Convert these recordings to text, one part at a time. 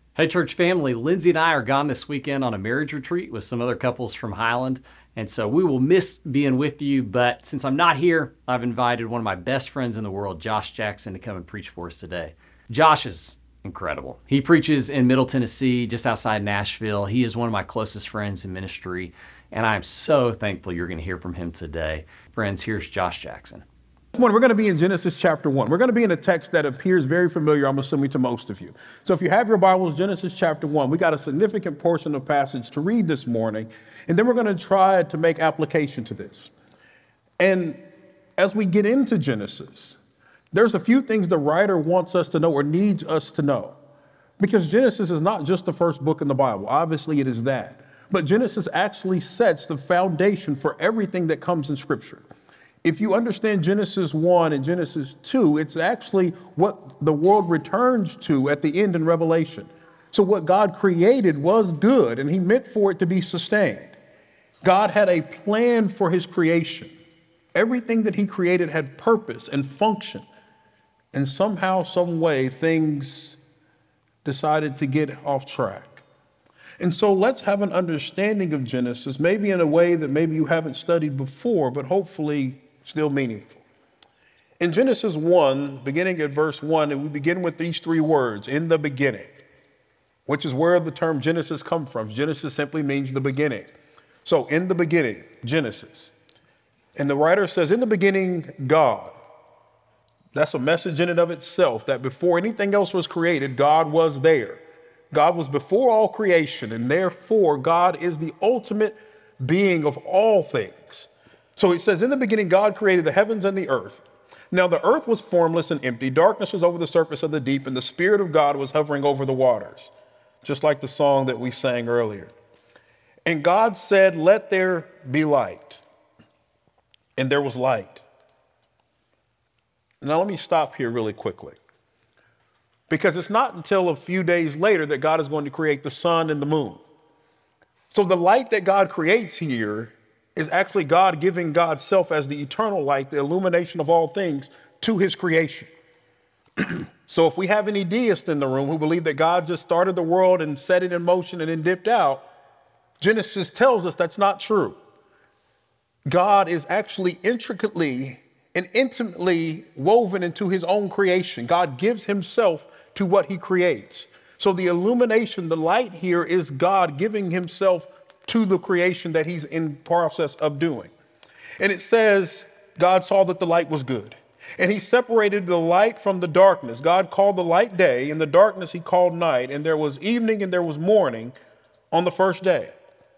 Hey, church family, Lindsay and I are gone this weekend on a marriage retreat with some other couples from Highland. And so we will miss being with you. But since I'm not here, I've invited one of my best friends in the world, Josh Jackson, to come and preach for us today. Josh is incredible. He preaches in Middle Tennessee, just outside Nashville. He is one of my closest friends in ministry. And I'm so thankful you're going to hear from him today. Friends, here's Josh Jackson. We're going to be in Genesis chapter 1. We're going to be in a text that appears very familiar, I'm assuming, to most of you. So if you have your Bibles, Genesis chapter 1, we got a significant portion of passage to read this morning, and then we're going to try to make application to this. And as we get into Genesis, there's a few things the writer wants us to know or needs us to know. Because Genesis is not just the first book in the Bible. Obviously, it is that. But Genesis actually sets the foundation for everything that comes in Scripture. If you understand Genesis 1 and Genesis 2, it's actually what the world returns to at the end in Revelation. So what God created was good, and he meant for it to be sustained. God had a plan for his creation. Everything that he created had purpose and function. And somehow, some way, things decided to get off track. And so let's have an understanding of Genesis, maybe in a way that maybe you haven't studied before, but hopefully still meaningful. In Genesis 1, beginning at verse 1, and we begin with these three words, in the beginning, which is where the term Genesis comes from. Genesis simply means the beginning. So in the beginning, Genesis. And the writer says, in the beginning, God. That's a message in and of itself, that before anything else was created, God was there. God was before all creation, and therefore God is the ultimate being of all things. So it says, in the beginning, God created the heavens and the earth. Now the earth was formless and empty. Darkness was over the surface of the deep, and the Spirit of God was hovering over the waters, just like the song that we sang earlier. And God said, let there be light. And there was light. Now let me stop here really quickly, because it's not until a few days later that God is going to create the sun and the moon. So the light that God creates here is actually God giving God's self as the eternal light, the illumination of all things, to his creation. So if we have any deists in the room who believe that God just started the world and set it in motion and then dipped out, Genesis tells us that's not true. God is actually intricately and intimately woven into his own creation. God gives himself to what he creates. So the illumination, the light here, is God giving himself to the creation that he's in process of doing. And it says, God saw that the light was good. And he separated the light from the darkness. God called the light day, and the darkness he called night. And there was evening and there was morning on the first day.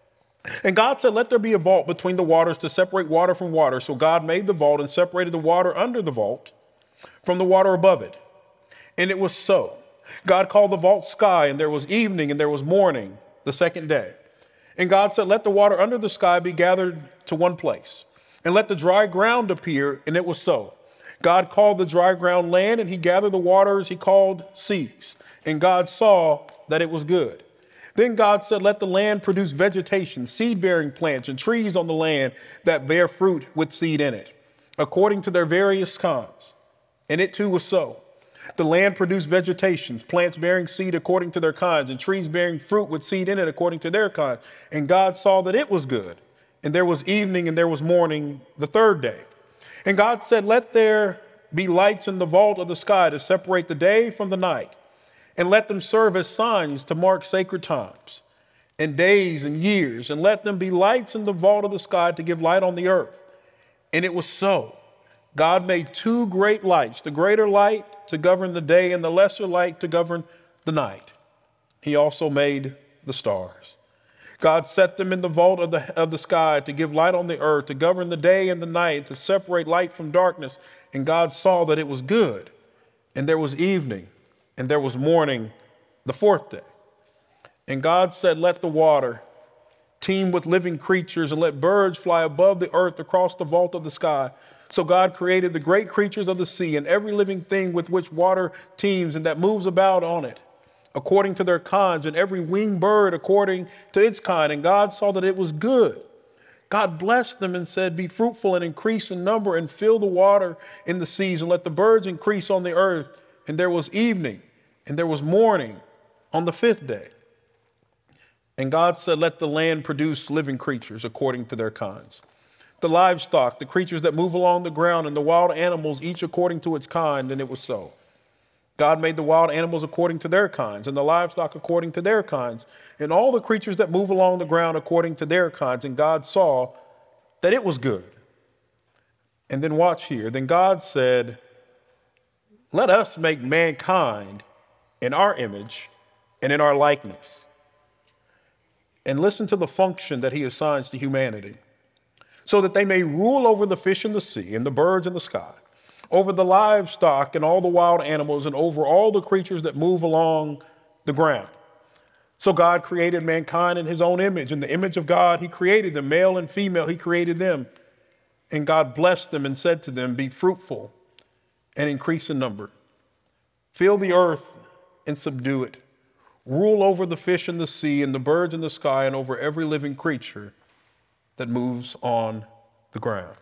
And God said, let there be a vault between the waters to separate water from water. So God made the vault and separated the water under the vault from the water above it. And it was so. God called the vault sky, and there was evening and there was morning the second day. And God said, let the water under the sky be gathered to one place, and let the dry ground appear, and it was so. God called the dry ground land, and he gathered the waters he called seas. And God saw that it was good. Then God said, let the land produce vegetation, seed-bearing plants, and trees on the land that bear fruit with seed in it, according to their various kinds. And it too was so. The land produced vegetation, plants bearing seed according to their kinds, and trees bearing fruit with seed in it according to their kind. And God saw that it was good. And there was evening and there was morning the third day. And God said, let there be lights in the vault of the sky to separate the day from the night, and let them serve as signs to mark sacred times and days and years, and let them be lights in the vault of the sky to give light on the earth. And it was so. God made two great lights, the greater light to govern the day and the lesser light to govern the night. He also made the stars. God set them in the vault of the sky to give light on the earth, to govern the day and the night, to separate light from darkness. And God saw that it was good. And there was evening and there was morning the fourth day. And God said, let the water teem with living creatures, and let birds fly above the earth across the vault of the sky. So God created the great creatures of the sea and every living thing with which water teems and that moves about on it, according to their kinds, and every winged bird according to its kind. And God saw that it was good. God blessed them and said, be fruitful and increase in number and fill the water in the seas, and let the birds increase on the earth. And there was evening and there was morning on the fifth day. And God said, let the land produce living creatures according to their kinds. The livestock, the creatures that move along the ground, and the wild animals, each according to its kind, and it was so. God made the wild animals according to their kinds, and the livestock according to their kinds, and all the creatures that move along the ground according to their kinds. And God saw that it was good. And then watch here. Then God said, let us make mankind in our image and in our likeness. And listen to the function that he assigns to humanity, so that they may rule over the fish in the sea and the birds in the sky, over the livestock and all the wild animals, and over all the creatures that move along the ground. So God created mankind in his own image. In the image of God, he created them, male and female, he created them. And God blessed them and said to them, be fruitful and increase in number. Fill the earth and subdue it. Rule over the fish in the sea and the birds in the sky and over every living creature that moves on the ground.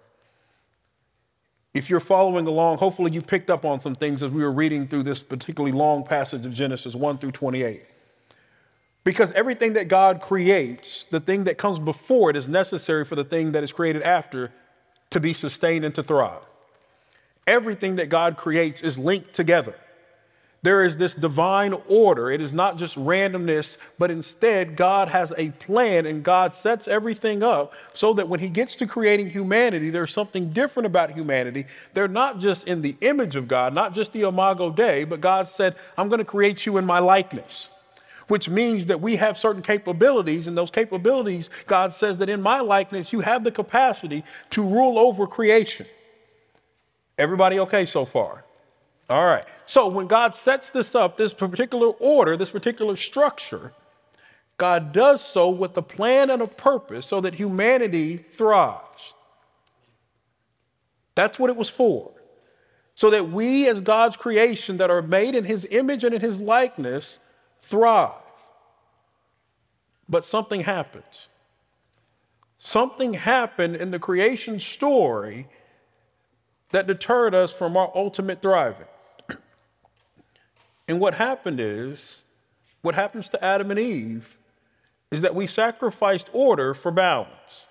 If you're following along, hopefully you picked up on some things as we were reading through this particularly long passage of Genesis 1 through 28. Because everything that God creates, the thing that comes before it is necessary for the thing that is created after to be sustained and to thrive. Everything that God creates is linked together. There is this divine order. It is not just randomness, but instead God has a plan, and God sets everything up so that when he gets to creating humanity, there's something different about humanity. They're not just in the image of God, not just the Imago Dei, but God said, I'm going to create you in my likeness, which means that we have certain capabilities, and those capabilities, God says that in my likeness, you have the capacity to rule over creation. Everybody okay so far? All right. So when God sets this up, this particular order, this particular structure, God does so with a plan and a purpose so that humanity thrives. That's what it was for. So that we as God's creation that are made in his image and in his likeness thrive. But something happens. Something happened in the creation story that deterred us from our ultimate thriving. And what happens to Adam and Eve is that we sacrificed order for balance.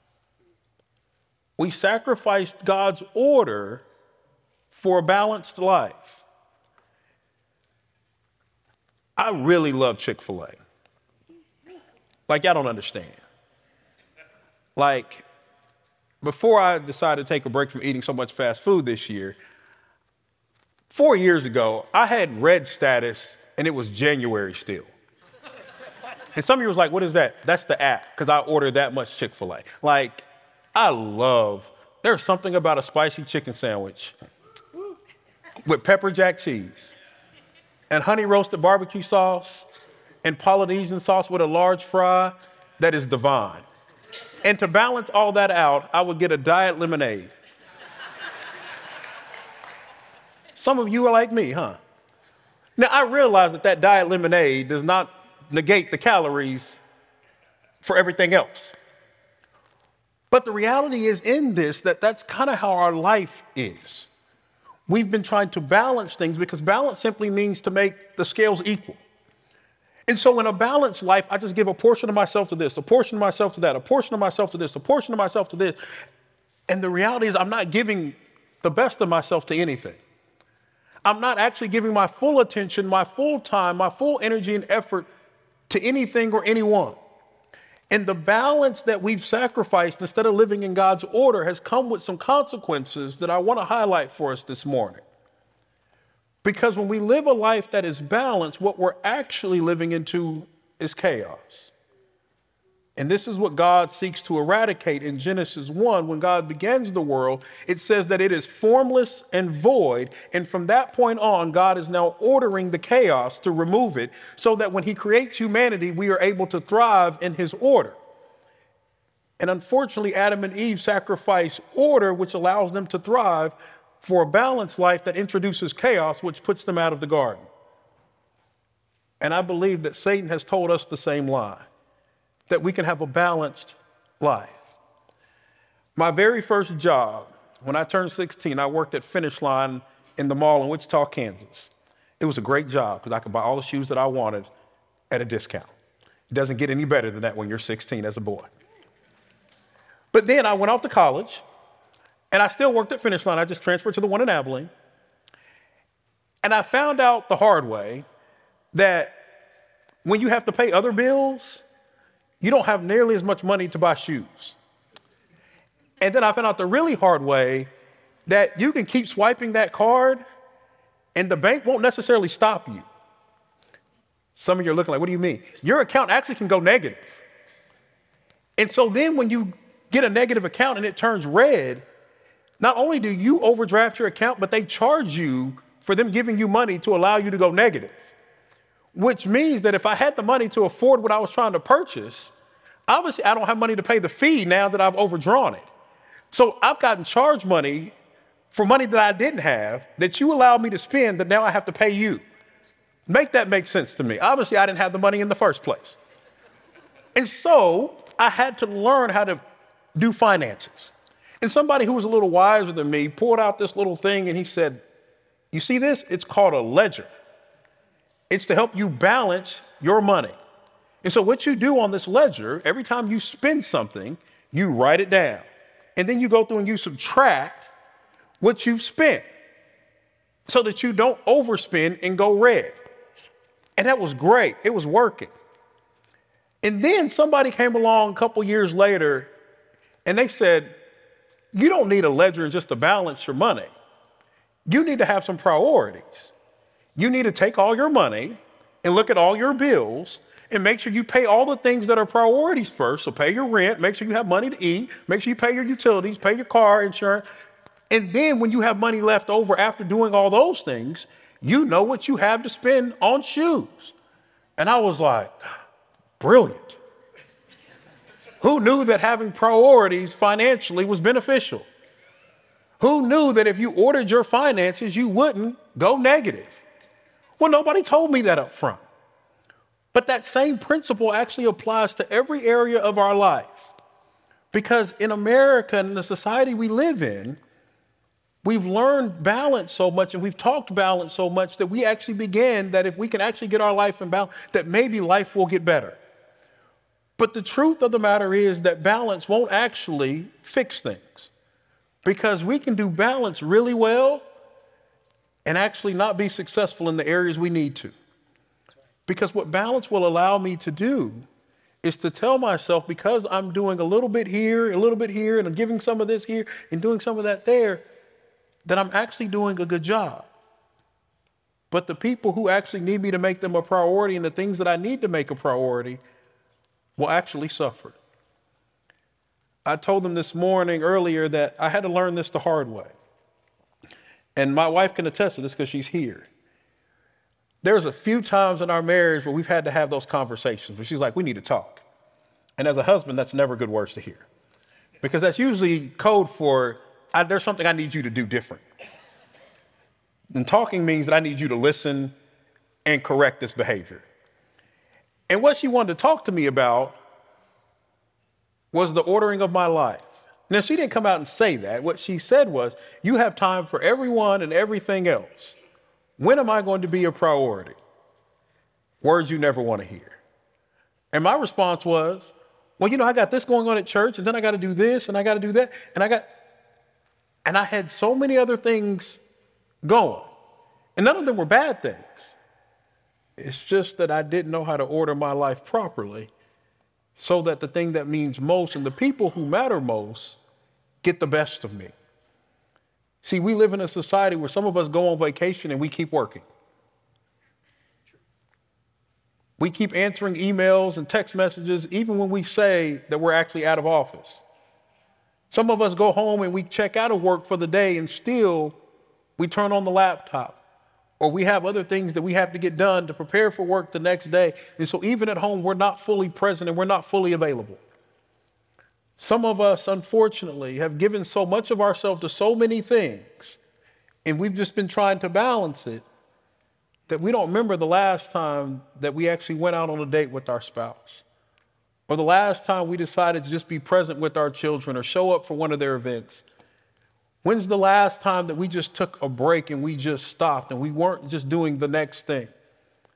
We sacrificed God's order for a balanced life. I really love Chick-fil-A. Like, y'all don't understand. Like, before I decided to take a break from eating so much fast food this year, 4 years ago, I had red status, and it was January still. And some of you was like, what is that? That's the app, because I ordered that much Chick-fil-A. Like, there's something about a spicy chicken sandwich with pepper jack cheese and honey roasted barbecue sauce and Polynesian sauce with a large fry that is divine. And to balance all that out, I would get a diet lemonade. Some of you are like me, huh? Now, I realize that diet lemonade does not negate the calories for everything else. But the reality is in this, that's kind of how our life is. We've been trying to balance things because balance simply means to make the scales equal. And so in a balanced life, I just give a portion of myself to this, a portion of myself to that, a portion of myself to this, a portion of myself to this. And the reality is I'm not giving the best of myself to anything. I'm not actually giving my full attention, my full time, my full energy and effort to anything or anyone. And the balance that we've sacrificed instead of living in God's order has come with some consequences that I want to highlight for us this morning. Because when we live a life that is balanced, what we're actually living into is chaos. And this is what God seeks to eradicate in Genesis 1. When God begins the world, it says that it is formless and void. And from that point on, God is now ordering the chaos to remove it so that when he creates humanity, we are able to thrive in his order. And unfortunately, Adam and Eve sacrifice order, which allows them to thrive, for a balanced life that introduces chaos, which puts them out of the garden. And I believe that Satan has told us the same lie, that we can have a balanced life. My very first job, when I turned 16, I worked at Finish Line in the mall in Wichita, Kansas. It was a great job because I could buy all the shoes that I wanted at a discount. It doesn't get any better than that when you're 16 as a boy. But then I went off to college, and I still worked at Finish Line. I just transferred to the one in Abilene. And I found out the hard way that when you have to pay other bills, you don't have nearly as much money to buy shoes. And then I found out the really hard way that you can keep swiping that card and the bank won't necessarily stop you. Some of you are looking like, what do you mean? Your account actually can go negative. And so then when you get a negative account and it turns red, not only do you overdraft your account, but they charge you for them giving you money to allow you to go negative. Which means that if I had the money to afford what I was trying to purchase, obviously I don't have money to pay the fee now that I've overdrawn it. So I've gotten charged money for money that I didn't have that you allowed me to spend that now I have to pay you. Make that make sense to me. Obviously I didn't have the money in the first place. And so I had to learn how to do finances. And somebody who was a little wiser than me pulled out this little thing and he said, you see this? It's called a ledger. It's to help you balance your money. And so what you do on this ledger, every time you spend something, you write it down. And then you go through and you subtract what you've spent so that you don't overspend and go red. And that was great. It was working. And then somebody came along a couple years later and they said, you don't need a ledger just to balance your money. You need to have some priorities. You need to take all your money and look at all your bills and make sure you pay all the things that are priorities first. So pay your rent, make sure you have money to eat, make sure you pay your utilities, pay your car insurance. And then when you have money left over after doing all those things, you know what you have to spend on shoes. And I was like, brilliant. Who knew that having priorities financially was beneficial? Who knew that if you ordered your finances, you wouldn't go negative? Well, nobody told me that up front. But that same principle actually applies to every area of our life. Because in America and the society we live in, we've learned balance so much and we've talked balance so much that we actually began that if we can actually get our life in balance, that maybe life will get better. But the truth of the matter is that balance won't actually fix things. Because we can do balance really well and actually not be successful in the areas we need to. Because what balance will allow me to do is to tell myself, because I'm doing a little bit here, and I'm giving some of this here and doing some of that there, that I'm actually doing a good job. But the people who actually need me to make them a priority and the things that I need to make a priority will actually suffer. I told them this morning earlier that I had to learn this the hard way. And my wife can attest to this because she's here. There's a few times in our marriage where we've had to have those conversations where she's like, we need to talk. And as a husband, that's never good words to hear. Because that's usually code for, there's something I need you to do different. And talking means that I need you to listen and correct this behavior. And what she wanted to talk to me about was the ordering of my life. Now, she didn't come out and say that. What she said was, you have time for everyone and everything else. When am I going to be a priority? Words you never want to hear. And my response was, well, I got this going on at church, and then I got to do this, and I got to do that, and I had so many other things going. And none of them were bad things. It's just that I didn't know how to order my life properly so that the thing that means most and the people who matter most get the best of me. See, we live in a society where some of us go on vacation and we keep working. We keep answering emails and text messages even when we say that we're actually out of office. Some of us go home and we check out of work for the day and still we turn on the laptop. Or we have other things that we have to get done to prepare for work the next day. And so even at home, we're not fully present and we're not fully available. Some of us, unfortunately, have given so much of ourselves to so many things, and we've just been trying to balance it, that we don't remember the last time that we actually went out on a date with our spouse, or the last time we decided to just be present with our children or show up for one of their events. When's the last time that we just took a break and we just stopped and we weren't just doing the next thing?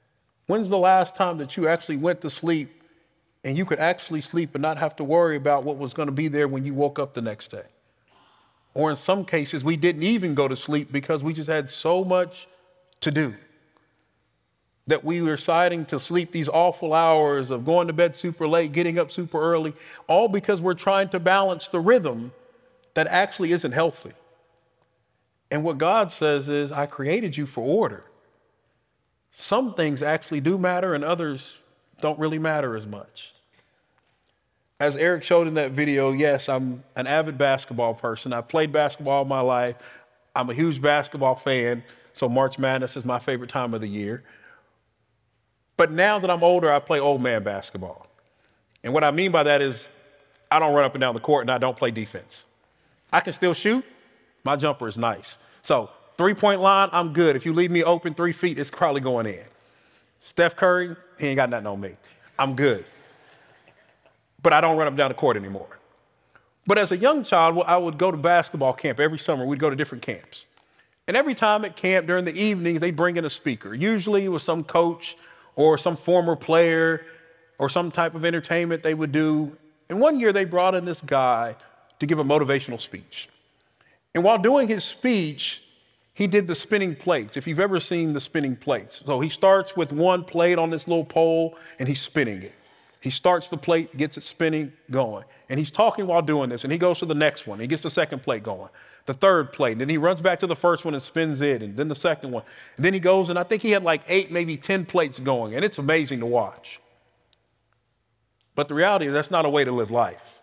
When's the last time that you actually went to sleep and you could actually sleep and not have to worry about what was going to be there when you woke up the next day? Or in some cases, we didn't even go to sleep because we just had so much to do that we were deciding to sleep these awful hours of going to bed super late, getting up super early, all because we're trying to balance the rhythm that actually isn't healthy. And what God says is, I created you for order. Some things actually do matter and others don't really matter as much. As Eric showed in that video, yes, I'm an avid basketball person. I've played basketball all my life. I'm a huge basketball fan, so March Madness is my favorite time of the year. But now that I'm older, I play old man basketball. And what I mean by that is I don't run up and down the court and I don't play defense. I can still shoot. My jumper is nice. So 3-point line, I'm good. If you leave me open 3 feet, it's probably going in. Steph Curry, he ain't got nothing on me. I'm good. But I don't run up and down the court anymore. But as a young child, I would go to basketball camp every summer. We'd go to different camps. And every time at camp during the evenings, they bring in a speaker. Usually it was some coach or some former player or some type of entertainment they would do. And one year they brought in this guy to give a motivational speech. And while doing his speech, he did the spinning plates, if you've ever seen the spinning plates. So he starts with one plate on this little pole and he's spinning it. He starts the plate, gets it spinning, going. And he's talking while doing this, and he goes to the next one. He gets the second plate going, the third plate, and then he runs back to the first one and spins it, and then the second one. And then he goes, and I think he had like 8, maybe 10 plates going, and it's amazing to watch. But the reality is that's not a way to live life.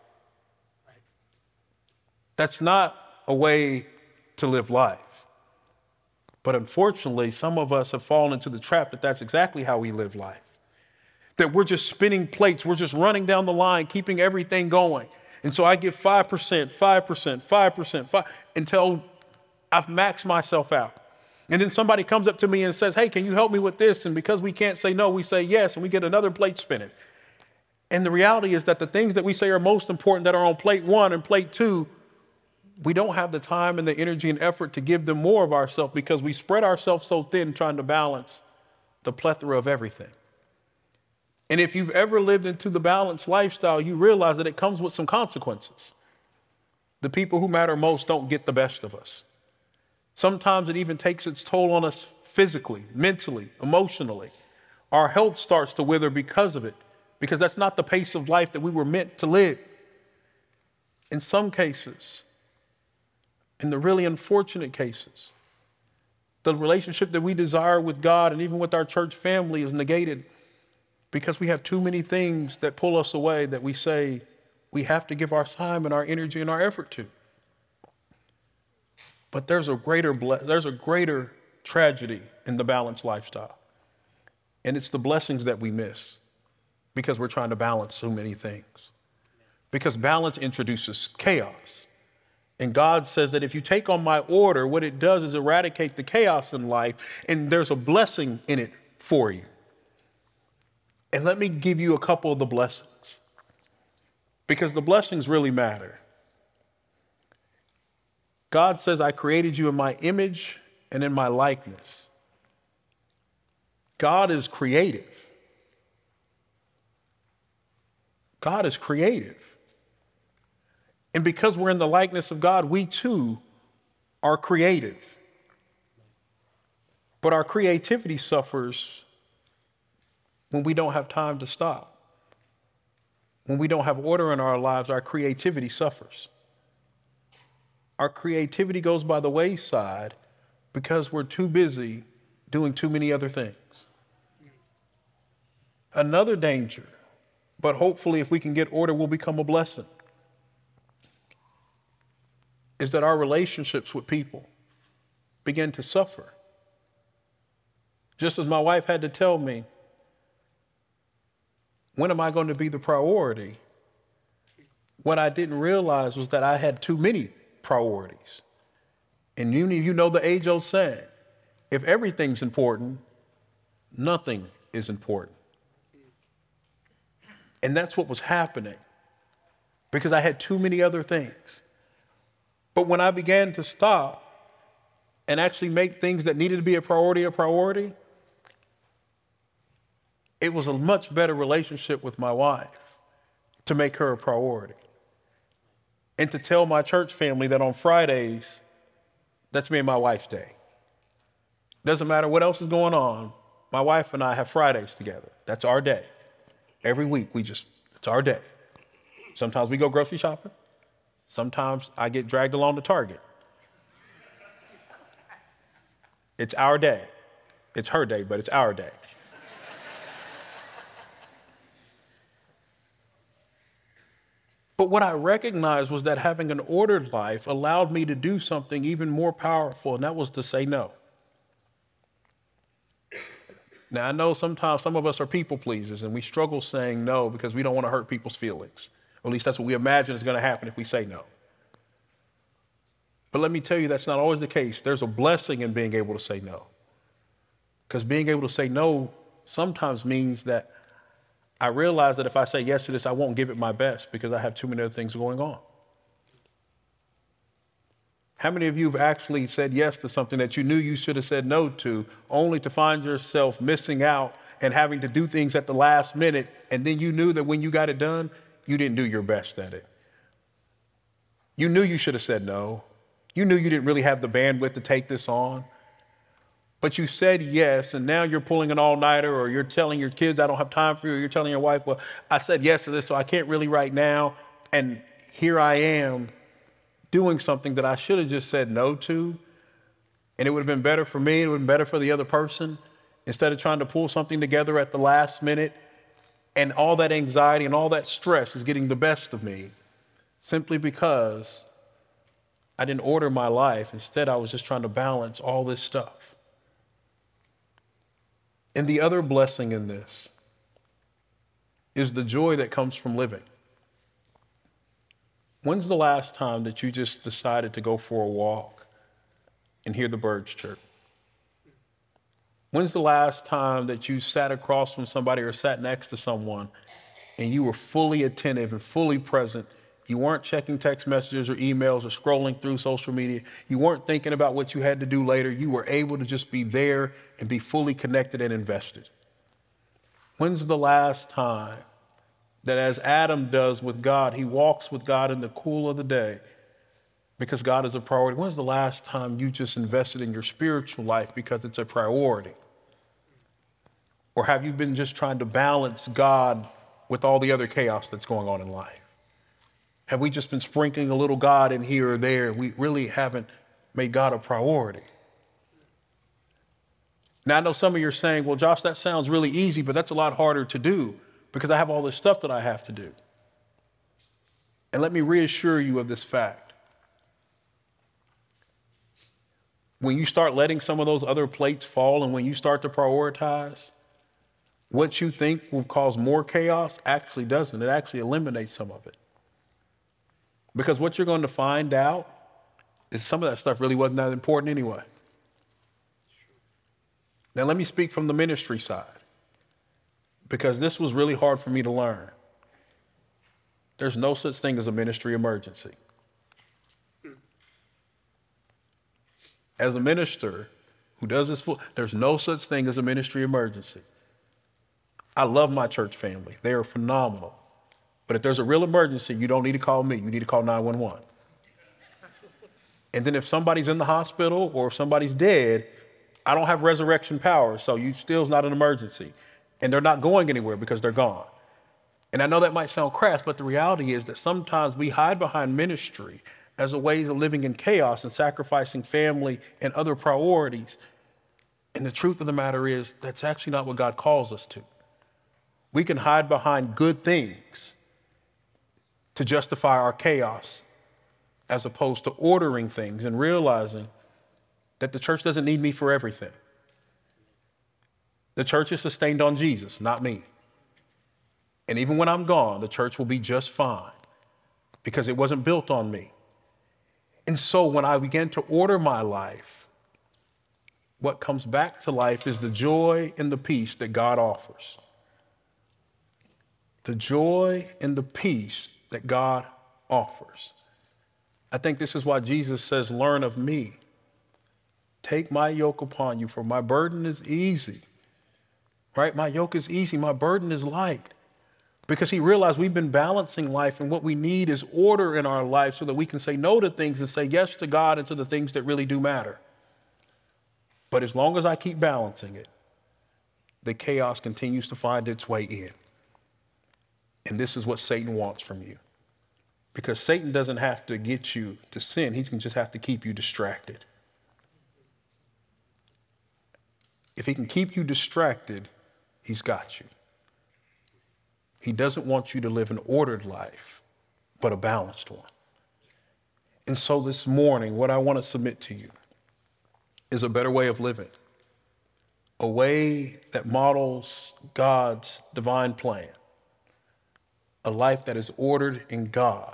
That's not a way to live life. But unfortunately, some of us have fallen into the trap that that's exactly how we live life. That we're just spinning plates, we're just running down the line, keeping everything going. And so I give 5%, 5%, 5%, 5%, until I've maxed myself out. And then somebody comes up to me and says, hey, can you help me with this? And because we can't say no, we say yes, and we get another plate spinning. And the reality is that the things that we say are most important that are on plate 1 and plate 2, we don't have the time and the energy and effort to give them more of ourselves because we spread ourselves so thin trying to balance the plethora of everything. And if you've ever lived into the balanced lifestyle, you realize that it comes with some consequences. The people who matter most don't get the best of us. Sometimes it even takes its toll on us physically, mentally, emotionally. Our health starts to wither because of it, because that's not the pace of life that we were meant to live. In some cases, in the really unfortunate cases, the relationship that we desire with God and even with our church family is negated because we have too many things that pull us away that we say we have to give our time and our energy and our effort to. But there's a greater tragedy in the balanced lifestyle. And it's the blessings that we miss because we're trying to balance so many things. Because balance introduces chaos. And God says that if you take on my order, what it does is eradicate the chaos in life, and there's a blessing in it for you. And let me give you a couple of the blessings, because the blessings really matter. God says, I created you in my image and in my likeness. God is creative. God is creative. And because we're in the likeness of God, we too are creative. But our creativity suffers when we don't have time to stop. When we don't have order in our lives, our creativity suffers. Our creativity goes by the wayside because we're too busy doing too many other things. Another danger, but hopefully if we can get order, will become a blessing, is that our relationships with people begin to suffer. Just as my wife had to tell me, when am I going to be the priority? What I didn't realize was that I had too many priorities. And you know the age-old saying, if everything's important, nothing is important. And that's what was happening because I had too many other things. But when I began to stop and actually make things that needed to be a priority, it was a much better relationship with my wife to make her a priority. And to tell my church family that on Fridays, that's me and my wife's day. Doesn't matter what else is going on, my wife and I have Fridays together. That's our day. Every week, it's our day. Sometimes we go grocery shopping. Sometimes I get dragged along to Target. It's our day. It's her day, but it's our day. But what I recognized was that having an ordered life allowed me to do something even more powerful, and that was to say no. Now, I know sometimes some of us are people pleasers, and we struggle saying no because we don't want to hurt people's feelings. Or at least that's what we imagine is going to happen if we say no. But let me tell you, that's not always the case. There's a blessing in being able to say no. Because being able to say no sometimes means that I realize that if I say yes to this, I won't give it my best because I have too many other things going on. How many of you have actually said yes to something that you knew you should have said no to, only to find yourself missing out and having to do things at the last minute, and then you knew that when you got it done, you didn't do your best at it? You knew you should have said no. You knew you didn't really have the bandwidth to take this on. But you said yes, and now you're pulling an all-nighter, or you're telling your kids, I don't have time for you, or you're telling your wife, well, I said yes to this, so I can't really right now. And here I am doing something that I should have just said no to, and it would have been better for me, it would have been better for the other person, instead of trying to pull something together at the last minute, and all that anxiety and all that stress is getting the best of me, simply because I didn't order my life. Instead, I was just trying to balance all this stuff. And the other blessing in this is the joy that comes from living. When's the last time that you just decided to go for a walk and hear the birds chirp? When's the last time that you sat across from somebody or sat next to someone and you were fully attentive and fully present? You weren't checking text messages or emails or scrolling through social media. You weren't thinking about what you had to do later. You were able to just be there and be fully connected and invested. When's the last time that, as Adam does with God, he walks with God in the cool of the day because God is a priority? When's the last time you just invested in your spiritual life because it's a priority? Or have you been just trying to balance God with all the other chaos that's going on in life? Have we just been sprinkling a little God in here or there? We really haven't made God a priority. Now, I know some of you are saying, well, Josh, that sounds really easy, but that's a lot harder to do because I have all this stuff that I have to do. And let me reassure you of this fact. When you start letting some of those other plates fall and when you start to prioritize, what you think will cause more chaos actually doesn't. It actually eliminates some of it. Because what you're going to find out is some of that stuff really wasn't that important anyway. Now, let me speak from the ministry side, because this was really hard for me to learn. There's no such thing as a ministry emergency. As a minister who does this there's no such thing as a ministry emergency. I love my church family. They are phenomenal. But if there's a real emergency, you don't need to call me. You need to call 911. And then if somebody's in the hospital or if somebody's dead, I don't have resurrection power, so you still's not an emergency. And they're not going anywhere because they're gone. And I know that might sound crass, but the reality is that sometimes we hide behind ministry as a way of living in chaos and sacrificing family and other priorities. And the truth of the matter is that's actually not what God calls us to. We can hide behind good things to justify our chaos, as opposed to ordering things and realizing that the church doesn't need me for everything. The church is sustained on Jesus, not me. And even when I'm gone, the church will be just fine because it wasn't built on me. And so when I began to order my life, what comes back to life is the joy and the peace that God offers. The joy and the peace that God offers. I think this is why Jesus says, learn of me. Take my yoke upon you, for my burden is easy right? My yoke is easy, my burden is light. Because he realized we've been balancing life, and what we need is order in our life so that we can say no to things and say yes to God and to the things that really do matter. But as long as I keep balancing it, the chaos continues to find its way in. And this is what Satan wants from you. Because Satan doesn't have to get you to sin. He can just have to keep you distracted. If he can keep you distracted, he's got you. He doesn't want you to live an ordered life, but a balanced one. And so this morning, what I want to submit to you is a better way of living, a way that models God's divine plan, a life that is ordered in God.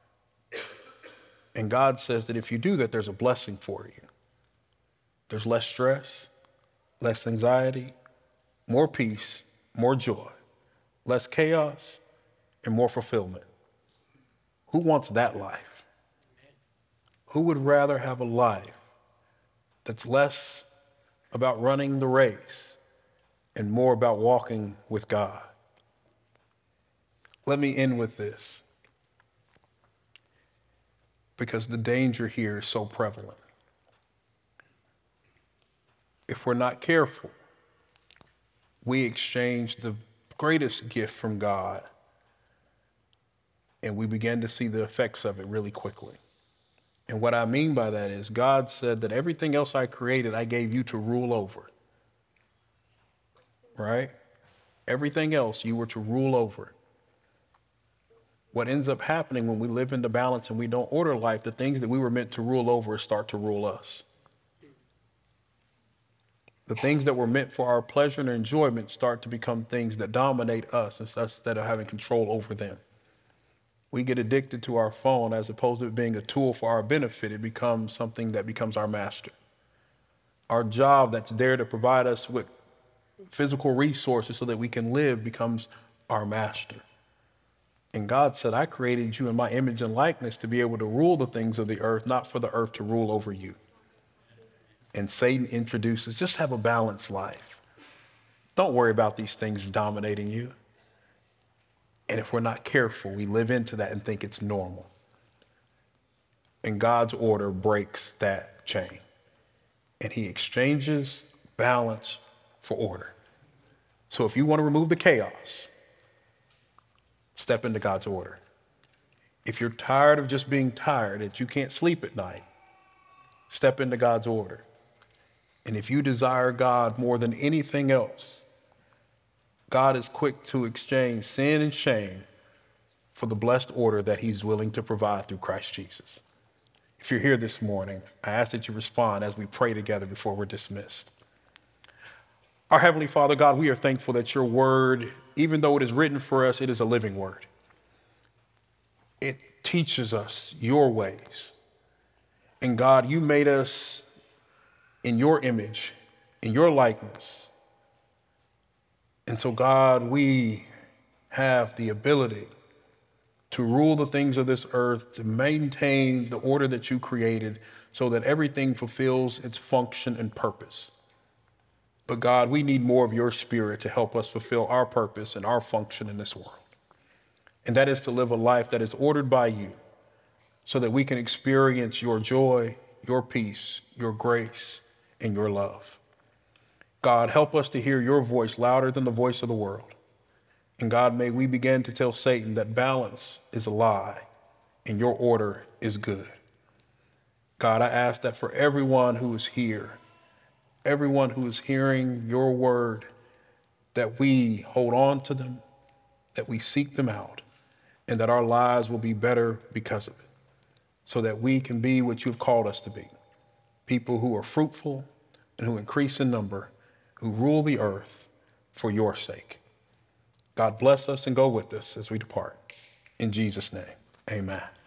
And God says that if you do that, there's a blessing for you. There's less stress, less anxiety, more peace, more joy, less chaos, and more fulfillment. Who wants that life? Who would rather have a life that's less about running the race and more about walking with God? Let me end with this, because the danger here is so prevalent. If we're not careful, we exchange the greatest gift from God, and we begin to see the effects of it really quickly. And what I mean by that is God said that everything else I created, I gave you to rule over. Right? Everything else you were to rule over. What ends up happening when we live into balance and we don't order life, the things that we were meant to rule over start to rule us. The things that were meant for our pleasure and enjoyment start to become things that dominate us instead of having control over them. We get addicted to our phone as opposed to it being a tool for our benefit. It becomes something that becomes our master. Our job that's there to provide us with physical resources so that we can live becomes our master. And God said, I created you in my image and likeness to be able to rule the things of the earth, not for the earth to rule over you. And Satan introduces, just have a balanced life. Don't worry about these things dominating you. And if we're not careful, we live into that and think it's normal. And God's order breaks that chain. And he exchanges balance for order. So if you want to remove the chaos, step into God's order. If you're tired of just being tired, that you can't sleep at night, step into God's order. And if you desire God more than anything else, God is quick to exchange sin and shame for the blessed order that he's willing to provide through Christ Jesus. If you're here this morning, I ask that you respond as we pray together before we're dismissed. Our Heavenly Father, God, we are thankful that your word, even though it is written for us, it is a living word. It teaches us your ways. And God, you made us in your image, in your likeness. And so, God, we have the ability to rule the things of this earth, to maintain the order that you created so that everything fulfills its function and purpose. But God, we need more of your spirit to help us fulfill our purpose and our function in this world. And that is to live a life that is ordered by you so that we can experience your joy, your peace, your grace, and your love. God, help us to hear your voice louder than the voice of the world. And God, may we begin to tell Satan that balance is a lie and your order is good. God, I ask that for everyone who is here, everyone who is hearing your word, that we hold on to them, that we seek them out, and that our lives will be better because of it, so that we can be what you've called us to be, people who are fruitful and who increase in number, who rule the earth for your sake. God bless us and go with us as we depart. In Jesus' name, amen.